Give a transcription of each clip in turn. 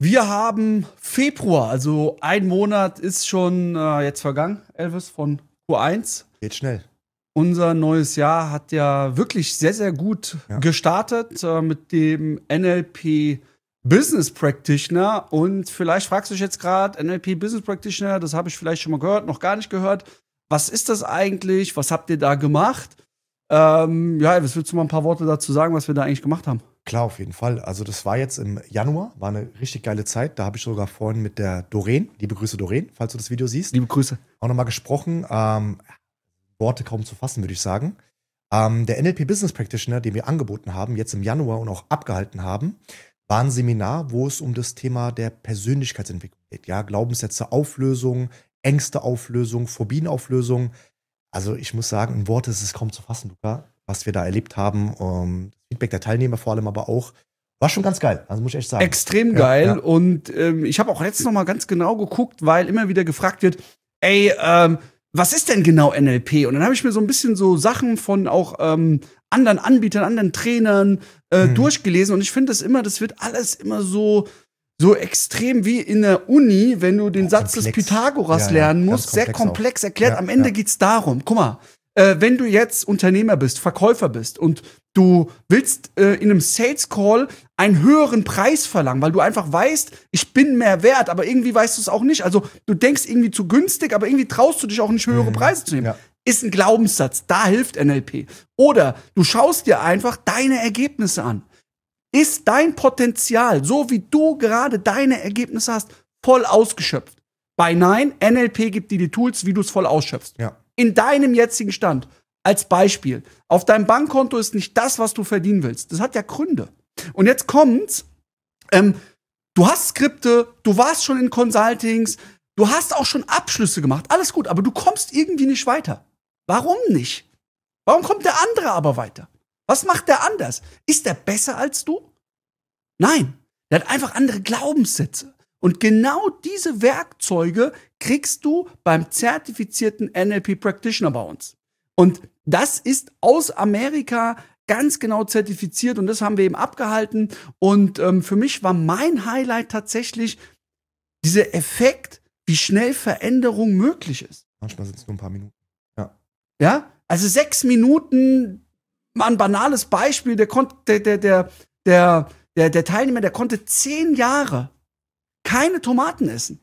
Wir haben Februar, also ein Monat ist schon jetzt vergangen, Elvis, von Q1. Geht schnell. Unser neues Jahr hat ja wirklich sehr, sehr gut gestartet mit dem NLP Business Practitioner. Und vielleicht fragst du dich jetzt gerade, NLP Business Practitioner, das habe ich vielleicht schon mal gehört, noch gar nicht gehört. Was ist das eigentlich? Was habt ihr da gemacht? Elvis, willst du mal ein paar Worte dazu sagen, was wir da eigentlich gemacht haben? Klar, auf jeden Fall. Also das war jetzt im Januar, war eine richtig geile Zeit. Da habe ich sogar vorhin mit der Doreen, liebe Grüße Doreen, falls du das Video siehst. Liebe Grüße. Auch nochmal gesprochen. Worte kaum zu fassen, würde ich sagen. Der NLP Business Practitioner, den wir angeboten haben, jetzt im Januar und auch abgehalten haben, war ein Seminar, wo es um das Thema der Persönlichkeitsentwicklung geht. Ja, Glaubenssätze, Auflösung, Ängste Auflösung, Phobien Auflösung. Also ich muss sagen, in Worte ist es kaum zu fassen, Luca, was wir da erlebt haben. Das Feedback der Teilnehmer vor allem aber auch. War schon ganz geil, also muss ich echt sagen. Extrem geil. Ja. Und ich habe auch letztens noch mal ganz genau geguckt, weil immer wieder gefragt wird, was ist denn genau NLP? Und dann habe ich mir so ein bisschen so Sachen von auch anderen Anbietern, anderen Trainern durchgelesen. Und ich finde das wird alles immer so extrem wie in der Uni, wenn du den Satz des Pythagoras lernen musst, sehr komplex erklärt. Am Ende geht's darum, guck mal, wenn du jetzt Unternehmer bist, Verkäufer bist und du willst in einem Sales Call einen höheren Preis verlangen, weil du einfach weißt, ich bin mehr wert, aber irgendwie weißt du es auch nicht. Also du denkst irgendwie zu günstig, aber irgendwie traust du dich auch nicht, höhere Preise zu nehmen. Ja. Ist ein Glaubenssatz, da hilft NLP. Oder du schaust dir einfach deine Ergebnisse an. Ist dein Potenzial, so wie du gerade deine Ergebnisse hast, voll ausgeschöpft? Bei Nein, NLP gibt dir die Tools, wie du es voll ausschöpfst. Ja. In deinem jetzigen Stand. Als Beispiel. Auf deinem Bankkonto ist nicht das, was du verdienen willst. Das hat ja Gründe. Und jetzt kommt's. Du hast Skripte, du warst schon in Consultings, du hast auch schon Abschlüsse gemacht. Alles gut, aber du kommst irgendwie nicht weiter. Warum nicht? Warum kommt der andere aber weiter? Was macht der anders? Ist der besser als du? Nein, der hat einfach andere Glaubenssätze. Und genau diese Werkzeuge kriegst du beim zertifizierten NLP Practitioner bei uns. Und das ist aus Amerika ganz genau zertifiziert und das haben wir eben abgehalten. Und für mich war mein Highlight tatsächlich dieser Effekt, wie schnell Veränderung möglich ist. Manchmal sind es nur ein paar Minuten. Ja, also 6 Minuten, mal ein banales Beispiel, der Teilnehmer, der konnte 10 Jahre keine Tomaten essen.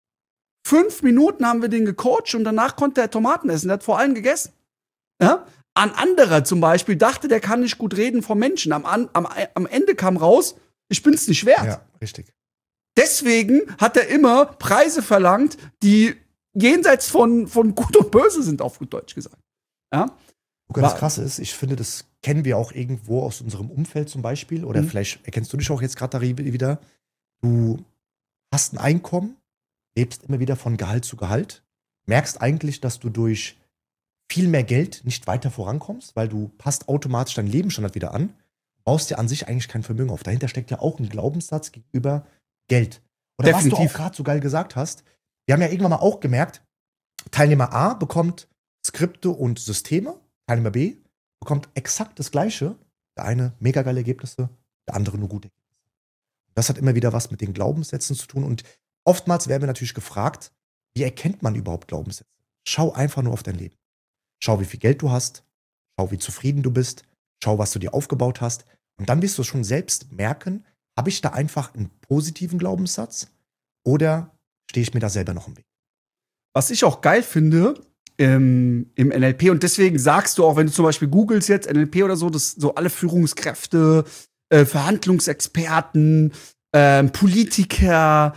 5 Minuten haben wir den gecoacht und danach konnte er Tomaten essen. Der hat vor allem gegessen. Ja? Ein anderer zum Beispiel dachte, der kann nicht gut reden vor Menschen. Am Ende kam raus, ich bin's nicht wert. Ja, richtig. Deswegen hat er immer Preise verlangt, die jenseits von Gut und Böse sind, auf gut Deutsch gesagt. Ja? Luca, das Krasse ist, ich finde, das kennen wir auch irgendwo aus unserem Umfeld zum Beispiel. Oder vielleicht erkennst du dich auch jetzt gerade da wieder. Du hast ein Einkommen, lebst immer wieder von Gehalt zu Gehalt, merkst eigentlich, dass du durch viel mehr Geld nicht weiter vorankommst, weil du passt automatisch dein Lebensstandard wieder an, baust dir an sich eigentlich kein Vermögen auf. Dahinter steckt ja auch ein Glaubenssatz gegenüber Geld. Oder definitiv. Was du auch gerade so geil gesagt hast, wir haben ja irgendwann mal auch gemerkt, Teilnehmer A bekommt Skripte und Systeme, Teilnehmer B bekommt exakt das Gleiche. Der eine mega geile Ergebnisse, der andere nur gute Ergebnisse. Das hat immer wieder was mit den Glaubenssätzen zu tun. Und oftmals werden wir natürlich gefragt, wie erkennt man überhaupt Glaubenssätze? Schau einfach nur auf dein Leben. Schau, wie viel Geld du hast. Schau, wie zufrieden du bist. Schau, was du dir aufgebaut hast. Und dann wirst du schon selbst merken, habe ich da einfach einen positiven Glaubenssatz oder stehe ich mir da selber noch im Weg? Was ich auch geil finde im NLP, und deswegen sagst du auch, wenn du zum Beispiel googelst jetzt NLP oder so, dass so alle Führungskräfte, Verhandlungsexperten, Politiker,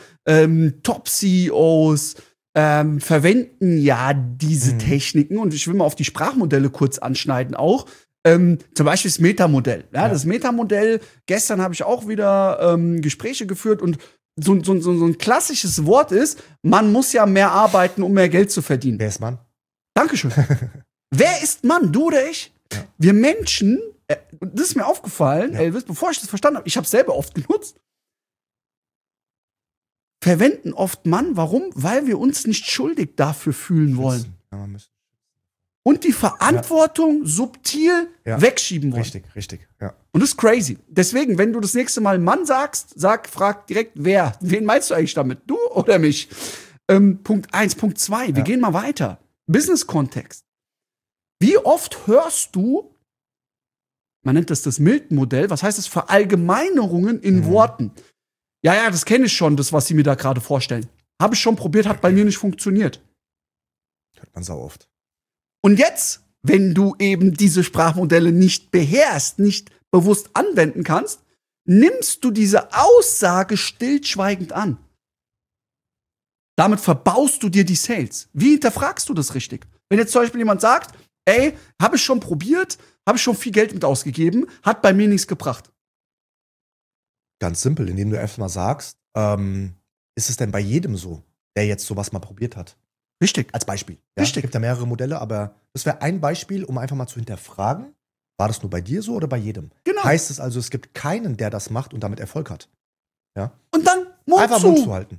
Top-CEOs verwenden ja diese Techniken. Und ich will mal auf die Sprachmodelle kurz anschneiden auch. Zum Beispiel das Metamodell. Ja, das Metamodell, gestern habe ich auch wieder Gespräche geführt und so ein klassisches Wort ist, man muss ja mehr arbeiten, um mehr Geld zu verdienen. Wer ist Mann? Dankeschön. Wer ist Mann, du oder ich? Ja. Wir Menschen, das ist mir aufgefallen, Elvis, bevor ich das verstanden habe, ich habe es selber oft genutzt, verwenden oft Mann. Warum? Weil wir uns nicht schuldig dafür fühlen wollen. Ja, und die Verantwortung subtil wegschieben wollen. Richtig. Ja. Und das ist crazy. Deswegen, wenn du das nächste Mal Mann sagst, frag direkt, wer? Wen meinst du eigentlich damit? Du oder mich? Punkt 1. Punkt 2. Wir gehen mal weiter. Business-Kontext. Wie oft hörst du, man nennt das Milton-Modell, was heißt das? Verallgemeinerungen in Worten. Ja, das kenne ich schon, das, was Sie mir da gerade vorstellen. Habe ich schon probiert, hat bei mir nicht funktioniert. Hört man sau oft. Und jetzt, wenn du eben diese Sprachmodelle nicht beherrschst, nicht bewusst anwenden kannst, nimmst du diese Aussage stillschweigend an. Damit verbaust du dir die Sales. Wie hinterfragst du das richtig? Wenn jetzt zum Beispiel jemand sagt, ey, habe ich schon probiert, habe ich schon viel Geld mit ausgegeben, hat bei mir nichts gebracht. Ganz simpel, indem du erstmal sagst, ist es denn bei jedem so, der jetzt sowas mal probiert hat? Richtig. Als Beispiel. Ja? Richtig. Es gibt ja mehrere Modelle, aber das wäre ein Beispiel, um einfach mal zu hinterfragen, war das nur bei dir so oder bei jedem? Genau. Heißt es also, es gibt keinen, der das macht und damit Erfolg hat? Ja? Und dann Einfach Mund zu halten.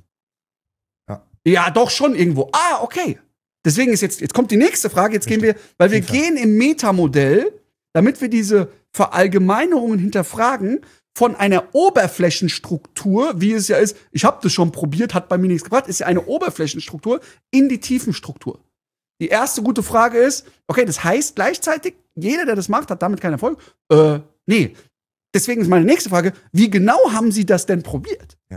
Ja, doch schon irgendwo. Ah, okay. Deswegen ist jetzt kommt die nächste Frage. Jetzt gehen wir, weil wir gehen im Metamodell, damit wir diese Verallgemeinerungen hinterfragen, von einer Oberflächenstruktur, wie es ja ist, ich habe das schon probiert, hat bei mir nichts gebracht, ist ja eine Oberflächenstruktur in die Tiefenstruktur. Die erste gute Frage ist, okay, das heißt gleichzeitig, jeder, der das macht, hat damit keinen Erfolg? Nee. Deswegen ist meine nächste Frage, wie genau haben Sie das denn probiert? Ja.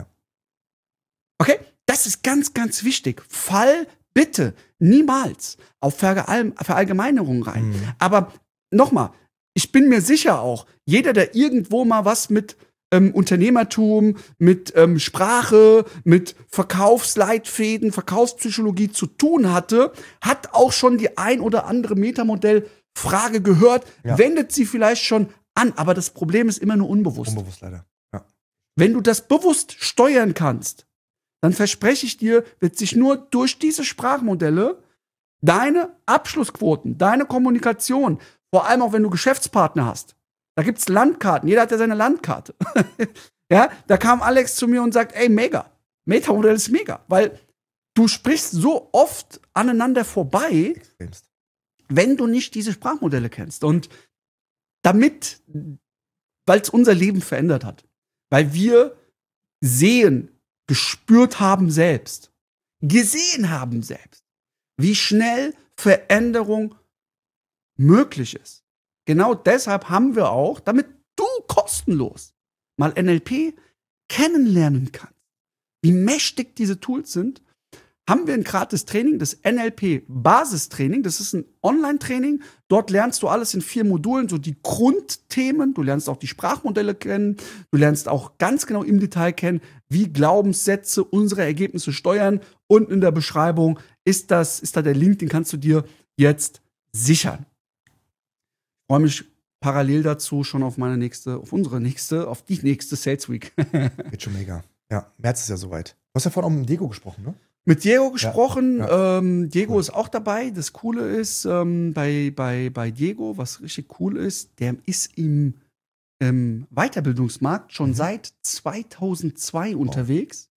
Okay? Das ist ganz, ganz wichtig. Fall bitte niemals auf Verallgemeinerungen rein. Aber nochmal, ich bin mir sicher auch, jeder, der irgendwo mal was mit Unternehmertum, mit Sprache, mit Verkaufsleitfäden, Verkaufspsychologie zu tun hatte, hat auch schon die ein oder andere Metamodell-Frage gehört, wendet sie vielleicht schon an, aber das Problem ist immer nur unbewusst. Unbewusst leider. Ja. Wenn du das bewusst steuern kannst, dann verspreche ich dir, wird sich nur durch diese Sprachmodelle deine Abschlussquoten, deine Kommunikation, vor allem auch wenn du Geschäftspartner hast, da gibt's Landkarten, jeder hat ja seine Landkarte. Ja, da kam Alex zu mir und sagt, ey, mega, Metamodell ist mega, weil du sprichst so oft aneinander vorbei, Extremst. wenn du nicht diese Sprachmodelle kennst. Und damit, weil es unser Leben verändert hat, weil wir sehen, gespürt haben selbst, gesehen haben selbst, wie schnell Veränderung möglich ist. Genau deshalb haben wir auch, damit du kostenlos mal NLP kennenlernen kannst, wie mächtig diese Tools sind, haben wir ein gratis Training, das NLP-Basistraining. Das ist ein Online-Training. Dort lernst du alles in 4 Modulen, so die Grundthemen. Du lernst auch die Sprachmodelle kennen. Du lernst auch ganz genau im Detail kennen, wie Glaubenssätze unsere Ergebnisse steuern. Unten in der Beschreibung ist da der Link, den kannst du dir jetzt sichern. Ich freue mich parallel dazu schon auf auf die nächste Sales Week. Wird schon mega. Ja, März ist ja soweit. Du hast ja vorhin auch mit Diego gesprochen, ne? Mit Diego gesprochen. Ja. Diego Cool. ist auch dabei. Das Coole ist, bei Diego, was richtig cool ist, der ist im Weiterbildungsmarkt schon seit 2002 unterwegs.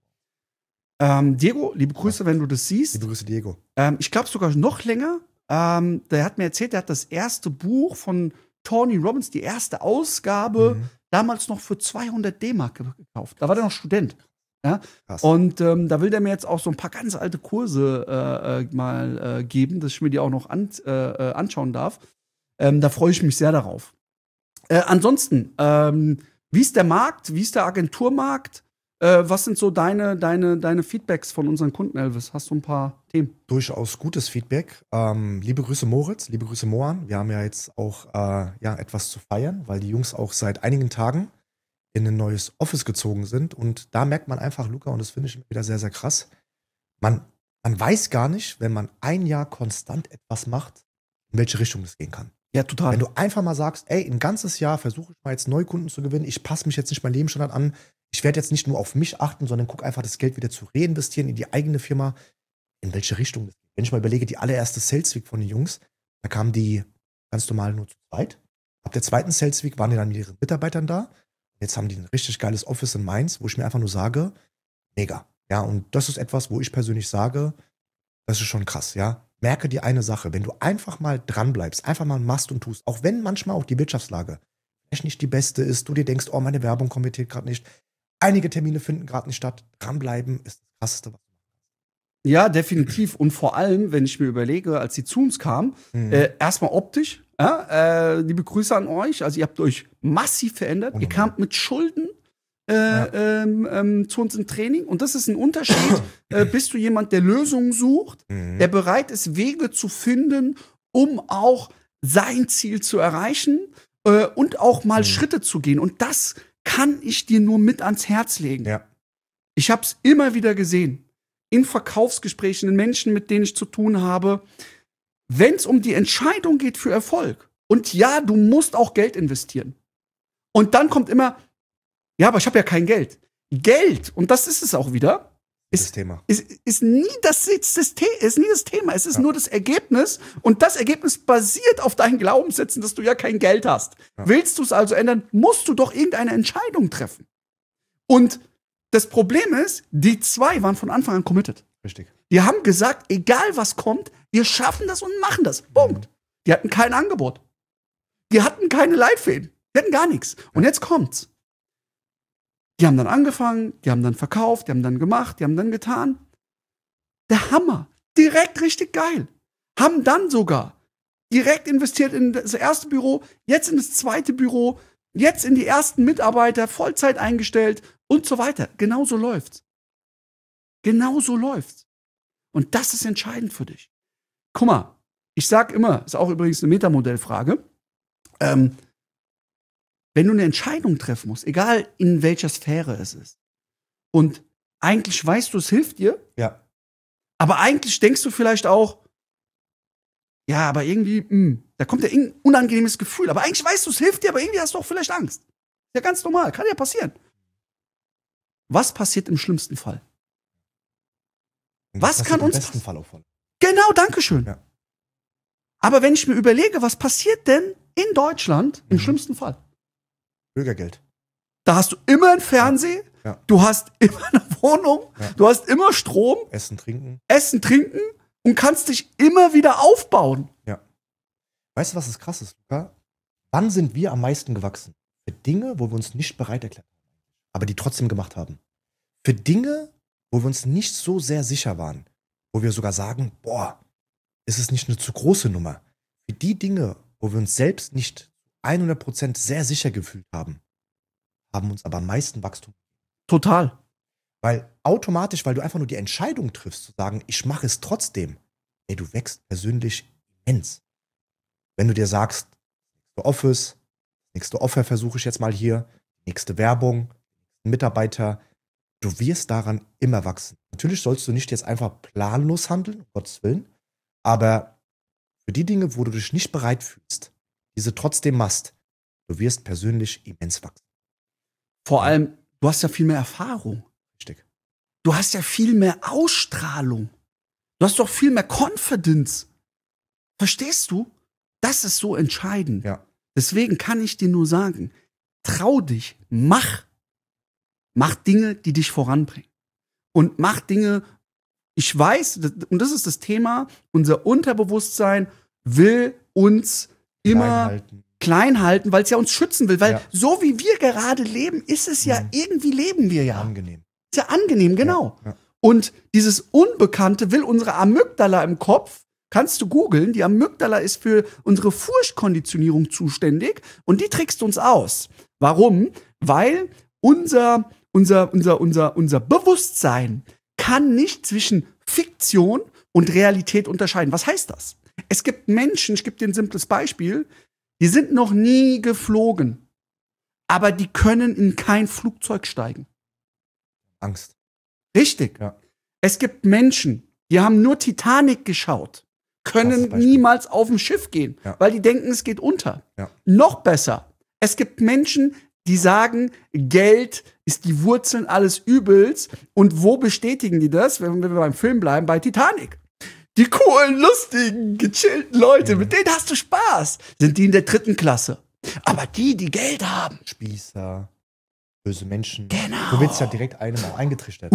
Diego, liebe Grüße, wenn du das siehst. Liebe Grüße, Diego. Ich glaube sogar noch länger. Der hat mir erzählt, der hat das erste Buch von Tony Robbins, die erste Ausgabe, damals noch für 200 D-Mark gekauft. Da war der noch Student. Ja? Und da will der mir jetzt auch so ein paar ganz alte Kurse mal geben, dass ich mir die auch noch anschauen darf. Da freue ich mich sehr darauf. Ansonsten, wie ist der Markt? Wie ist der Agenturmarkt? Was sind so deine Feedbacks von unseren Kunden, Elvis? Hast du ein paar Themen? Durchaus gutes Feedback. Liebe Grüße Moritz, liebe Grüße Moan. Wir haben ja jetzt auch etwas zu feiern, weil die Jungs auch seit einigen Tagen in ein neues Office gezogen sind. Und da merkt man einfach, Luca, und das finde ich wieder sehr, sehr krass, man weiß gar nicht, wenn man ein Jahr konstant etwas macht, in welche Richtung es gehen kann. Ja, total. Wenn du einfach mal sagst, ey, ein ganzes Jahr versuche ich mal jetzt Neukunden zu gewinnen, ich passe mich jetzt nicht mein Lebensstandard an, ich werde jetzt nicht nur auf mich achten, sondern gucke einfach das Geld wieder zu reinvestieren in die eigene Firma, in welche Richtung das geht. Wenn ich mal überlege, die allererste Sales Week von den Jungs, da kamen die ganz normal nur zu zweit. Ab der zweiten Sales Week waren die dann mit ihren Mitarbeitern da. Jetzt haben die ein richtig geiles Office in Mainz, wo ich mir einfach nur sage, mega. Ja, und das ist etwas, wo ich persönlich sage, das ist schon krass, ja. Merke dir eine Sache, wenn du einfach mal dran bleibst, einfach mal machst und tust, auch wenn manchmal auch die Wirtschaftslage vielleicht nicht die beste ist, du dir denkst, oh, meine Werbung konvertiert gerade nicht. Einige Termine finden gerade nicht statt. Dranbleiben ist das Krasseste. Ja, definitiv. Und vor allem, wenn ich mir überlege, als sie zu uns kam, erstmal optisch, liebe Grüße an euch. Also ihr habt euch massiv verändert. Ihr kamt mit Schulden zu uns im Training. Und das ist ein Unterschied. Bist du jemand, der Lösungen sucht, der bereit ist, Wege zu finden, um auch sein Ziel zu erreichen und auch mal Schritte zu gehen. Und das kann ich dir nur mit ans Herz legen. Ja. Ich habe es immer wieder gesehen. In Verkaufsgesprächen, in Menschen, mit denen ich zu tun habe, wenn es um die Entscheidung geht für Erfolg. Und ja, du musst auch Geld investieren. Und dann kommt immer, ja, aber ich habe ja kein Geld. Geld, und das ist es auch wieder, ist nie das Thema. Es ist nur das Ergebnis. Und das Ergebnis basiert auf deinen Glaubenssätzen, dass du ja kein Geld hast. Ja. Willst du es also ändern, musst du doch irgendeine Entscheidung treffen. Und das Problem ist, die zwei waren von Anfang an committed. Richtig. Die haben gesagt, egal was kommt, wir schaffen das und machen das. Punkt. Die hatten kein Angebot. Die hatten keine Leitfäden. Die hatten gar nichts. Und jetzt kommt's. Die haben dann angefangen, die haben dann verkauft, die haben dann gemacht, die haben dann getan. Der Hammer. Direkt richtig geil. Haben dann sogar direkt investiert in das erste Büro, jetzt in das zweite Büro, jetzt in die ersten Mitarbeiter, Vollzeit eingestellt und so weiter. Genauso läuft's. Genauso läuft's. Und das ist entscheidend für dich. Guck mal, ich sag immer, ist auch übrigens eine Metamodellfrage, wenn du eine Entscheidung treffen musst, egal in welcher Sphäre es ist, und eigentlich weißt du, es hilft dir, ja, aber eigentlich denkst du vielleicht auch, ja, aber irgendwie, da kommt ja irgendein unangenehmes Gefühl, aber eigentlich weißt du, es hilft dir, aber irgendwie hast du auch vielleicht Angst. Ist ja ganz normal, kann ja passieren. Was passiert im schlimmsten Fall? Was kann uns im besten Fall auch von? Genau, dankeschön. Ja. Aber wenn ich mir überlege, was passiert denn in Deutschland im schlimmsten Fall? Bürgergeld. Da hast du immer einen Fernseher, du hast immer eine Wohnung, du hast immer Strom, Essen, Trinken und kannst dich immer wieder aufbauen. Ja. Weißt du, was das krass ist, Luca? Wann sind wir am meisten gewachsen? Für Dinge, wo wir uns nicht bereit erklärt haben, aber die trotzdem gemacht haben. Für Dinge, wo wir uns nicht so sehr sicher waren, wo wir sogar sagen, boah, ist es nicht eine zu große Nummer. Für die Dinge, wo wir uns selbst nicht 100% sehr sicher gefühlt haben, haben uns aber am meisten Wachstum. Total. Weil automatisch, weil du einfach nur die Entscheidung triffst, zu sagen, ich mache es trotzdem, ey, du wächst persönlich immens. Wenn du dir sagst, nächste Office, nächste Offer versuche ich jetzt mal hier, nächste Werbung, Mitarbeiter, du wirst daran immer wachsen. Natürlich sollst du nicht jetzt einfach planlos handeln, um Gottes Willen, aber für die Dinge, wo du dich nicht bereit fühlst, diese trotzdem machst, du wirst persönlich immens wachsen. Vor allem, du hast ja viel mehr Erfahrung. Richtig. Du hast ja viel mehr Ausstrahlung. Du hast doch viel mehr Confidence. Verstehst du? Das ist so entscheidend. Ja. Deswegen kann ich dir nur sagen, trau dich, mach. Mach Dinge, die dich voranbringen. Und mach Dinge, ich weiß, und das ist das Thema, unser Unterbewusstsein will uns immer klein halten, weil es ja uns schützen will. Weil so wie wir gerade leben, ist es ja, irgendwie leben wir ja. Angenehm. Ist ja angenehm, genau. Ja. Und dieses Unbekannte will unsere Amygdala im Kopf, kannst du googeln, die Amygdala ist für unsere Furchtkonditionierung zuständig und die trickst uns aus. Warum? Weil unser Bewusstsein kann nicht zwischen Fiktion und Realität unterscheiden. Was heißt das? Es gibt Menschen, ich gebe dir ein simples Beispiel, die sind noch nie geflogen, aber die können in kein Flugzeug steigen. Angst. Richtig. Ja. Es gibt Menschen, die haben nur Titanic geschaut, können niemals auf ein Schiff gehen, weil die denken, es geht unter. Ja. Noch besser, es gibt Menschen, die sagen, Geld ist die Wurzel alles Übels. Und wo bestätigen die das, wenn wir beim Film bleiben, bei Titanic? Die coolen, lustigen, gechillten Leute, mit denen hast du Spaß, sind die in der 3. Klasse. Aber die Geld haben. Spießer, böse Menschen. Genau. Du willst ja direkt einem auch eingetrichtert.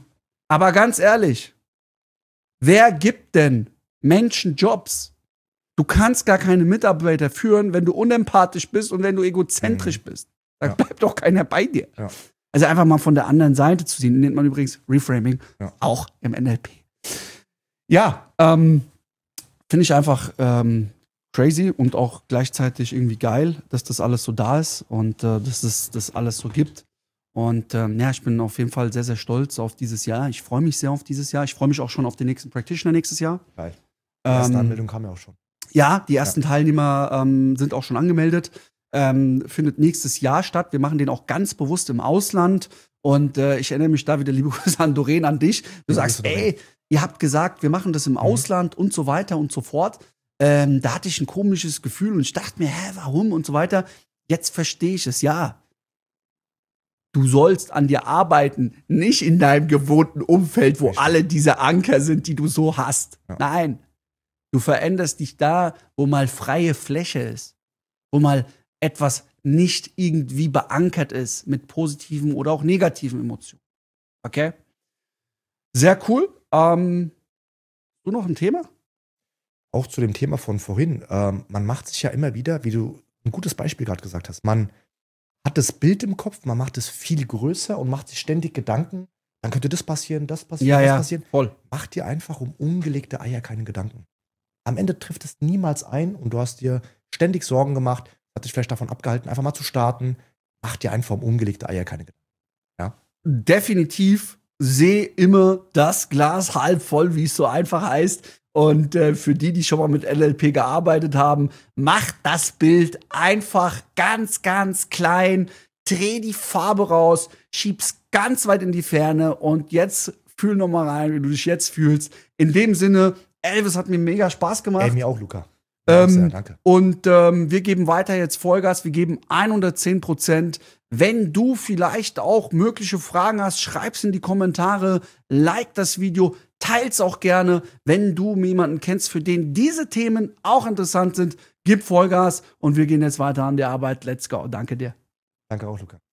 Aber ganz ehrlich, wer gibt denn Menschen Jobs, Du kannst gar keine Mitarbeiter führen, wenn du unempathisch bist und wenn du egozentrisch bist. Da bleibt doch keiner bei dir. Ja. Also einfach mal von der anderen Seite zu sehen, nennt man übrigens Reframing, auch im NLP. Ja, finde ich einfach crazy und auch gleichzeitig irgendwie geil, dass das alles so da ist und dass es das alles so gibt. Und ja, ich bin auf jeden Fall sehr, sehr stolz auf dieses Jahr. Ich freue mich sehr auf dieses Jahr. Ich freue mich auch schon auf den nächsten Practitioner nächstes Jahr. Geil. Die erste Anmeldung kam ja auch schon. Ja, die ersten Teilnehmer sind auch schon angemeldet. Findet nächstes Jahr statt. Wir machen den auch ganz bewusst im Ausland. Und ich erinnere mich da wieder, liebe Grüße an Doreen, an dich. Du sagst, ey, ihr habt gesagt, wir machen das im Ausland und so weiter und so fort. Da hatte ich ein komisches Gefühl und ich dachte mir, warum und so weiter. Jetzt verstehe ich es, ja. Du sollst an dir arbeiten, nicht in deinem gewohnten Umfeld, wo alle diese Anker sind, die du so hast. Ja. Nein, du veränderst dich da, wo mal freie Fläche ist, wo mal etwas nicht irgendwie beankert ist mit positiven oder auch negativen Emotionen. Okay? Sehr cool. Du noch ein Thema? Auch zu dem Thema von vorhin. Man macht sich ja immer wieder, wie du ein gutes Beispiel gerade gesagt hast, man hat das Bild im Kopf, man macht es viel größer und macht sich ständig Gedanken, dann könnte das passieren, das passieren, das passieren. Voll. Mach dir einfach um ungelegte Eier keine Gedanken. Am Ende trifft es niemals ein und du hast dir ständig Sorgen gemacht, hat dich vielleicht davon abgehalten, einfach mal zu starten. Mach dir einfach um ungelegte Eier keine Gedanken. Ja? Definitiv sehe immer das Glas halb voll, wie es so einfach heißt. Und für die schon mal mit NLP gearbeitet haben, macht das Bild einfach ganz, ganz klein, dreh die Farbe raus, schieb's ganz weit in die Ferne und jetzt fühl noch mal rein, wie du dich jetzt fühlst. In dem Sinne, Elvis, hat mir mega Spaß gemacht. Ey, mir auch, Luca. Sehr, danke. Und wir geben weiter jetzt Vollgas, wir geben 110%. Wenn du vielleicht auch mögliche Fragen hast, schreib's in die Kommentare, like das Video, teil's auch gerne. Wenn du jemanden kennst, für den diese Themen auch interessant sind, gib Vollgas und wir gehen jetzt weiter an die Arbeit. Let's go. Danke dir. Danke auch, Luca.